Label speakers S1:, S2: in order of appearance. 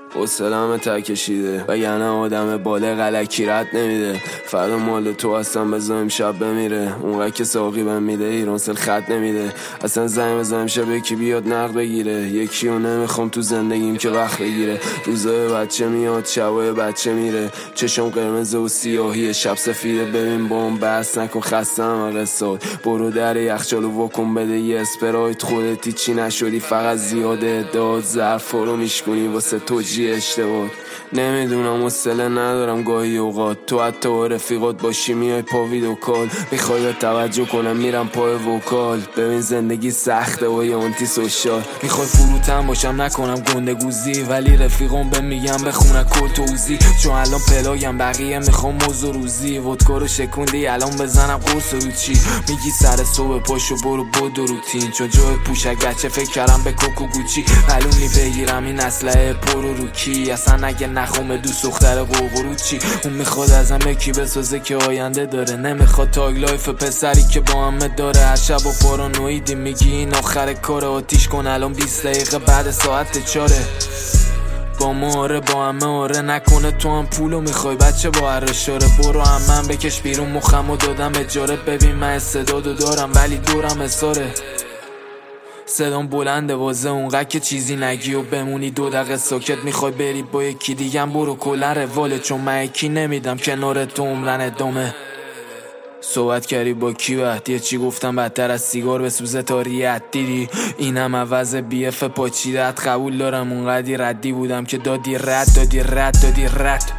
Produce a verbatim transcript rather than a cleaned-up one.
S1: حوصله‌مو ته کشیده وگرنه آدم بالغ الکی رد نمیده. فردا مال تو هستم بذارم شب بمیره. اونقدر که ساقی بهم میده ایرانسل خط نمیده. اصلا زنگ بزنم شب یکی بیاد نقد بگیره. یکی رو نمیخوام تو زندگیم که وقت بگیره. روزای بچه میاد شبای بچه میره. چشم قرمز و سیاهی شب سفیده. ببین با هم بحث نکن خستم قصاد. برو در یخچالو واکن بده یه اسپرایت. خودتی چی نشدی فقط زیاده ادعاد. ظرفا رو میشکنی واسه توجیه اشتباه. نمیدونم حوصله ندارم گاهی اوقات. تو حتی با رفیقات باشی میای پا ویدیو کال. میخوای به توجه کنم میرم پای وکال. ببین زندگی سخته و یه آنتی سوشال. میخوای فروتن باشم نکنم گنده گوزی. ولی رفیقم به میگم بخونن کل توزی. چون الان پلایم بقیه میخوام موضوع روزی. ودکا رو شکوندی الان بزنم قرص رو چی. میگی سر صبح پاشو برو بود روتین. چون جای پوشک گچه فکر کردم به کوکو گوچی. معلومی بگیرم این اسلحه پرو رو کی. اصلا اگه نخوام دوست دختر قوقرو چی. اون میخواد ازم یکی بسازه که آینده داره. نمیخواد تاگ لایف پسری که با همه داره. هر شب و پارانویدی میگی این آخر کار. آتیش کن الان بیست دقیقه بعد ساعت چاره. با ما آره با همه آره. نکنه تو هم پولو میخوای بچه با هر اشاره. برو همم بکش بیرون مخمو دادم اجاره. ببین من استعدادو دارم ولی دورم اساره. صدام بلنده واسه اونقدر که چیزی نگی و بمونی دو دقیقه ساکت. میخوای بری با یکی دیگم برو کلا رواله. چون من یکی نمیدم کنار تو عمرن ادامه. صحبت کردی با کی وقتی چی گفتم بدتر از سیگار بسوزه تا ریت. دیدی اینم عوض بی اف پاچیدت. قبول دارم اونقدی ردی بودم که دادی رد دادی رد دادی رد.